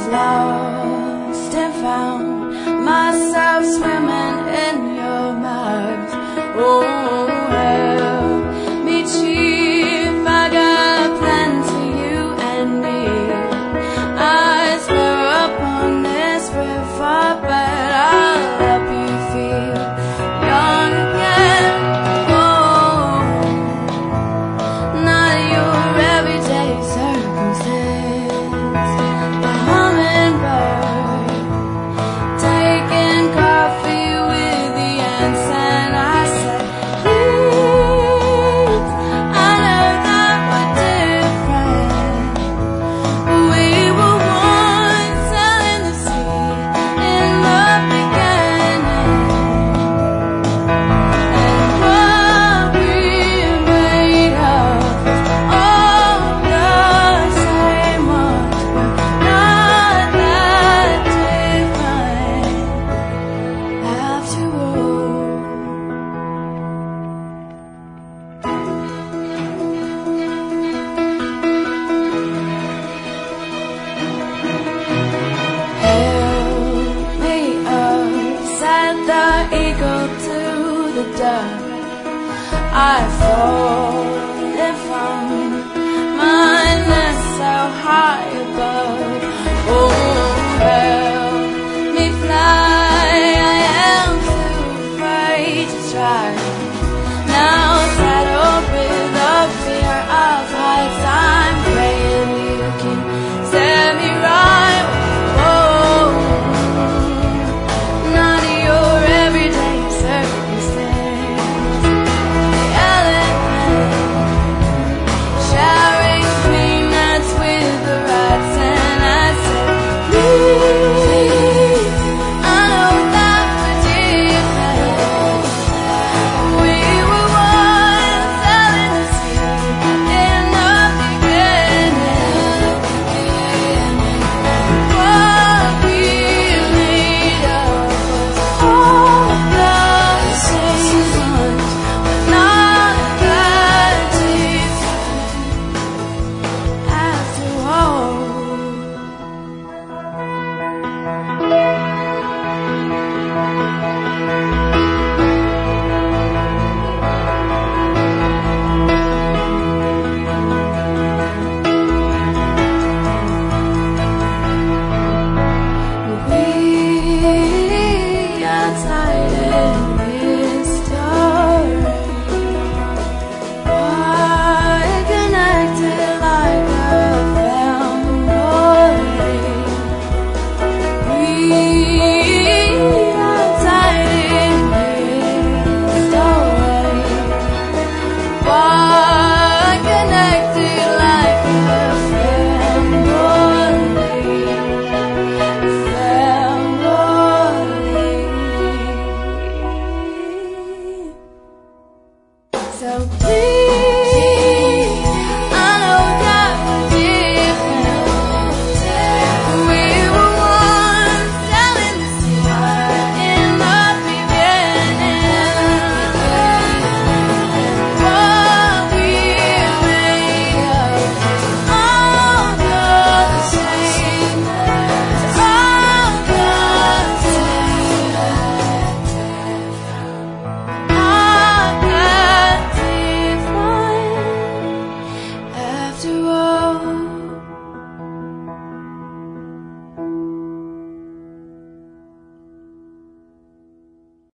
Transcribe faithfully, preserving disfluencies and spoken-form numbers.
lost and found myself swimming in your mouth. Oh, help me, chief, I got plenty, you and me. I swear upon this river, but I'll help you feel young again. Oh, not your everyday circumstance. The hummingbird taking coffee with the ants, and I said, please, I know that we're different. We were once out in the sea in the beginning, and what we're made of is all the same ones. We're not that different after all. Help me up, said the eagle to the dove. I've fallen from my nest so high above. Oh, help me fly, I am too afraid to try. Now saddled with the fear of heights, I'm praying you can set me right. Oh, not your everyday circumstance. The elephant sharing peanuts with the rats, and I said, please, I know that we're different. We were once out in the sea in the beginning. What we made of was all the same ones, but not that different after all. We are tied in this story. We're connected like a family. We are tied in this story. We're connected like a family. Family. So please.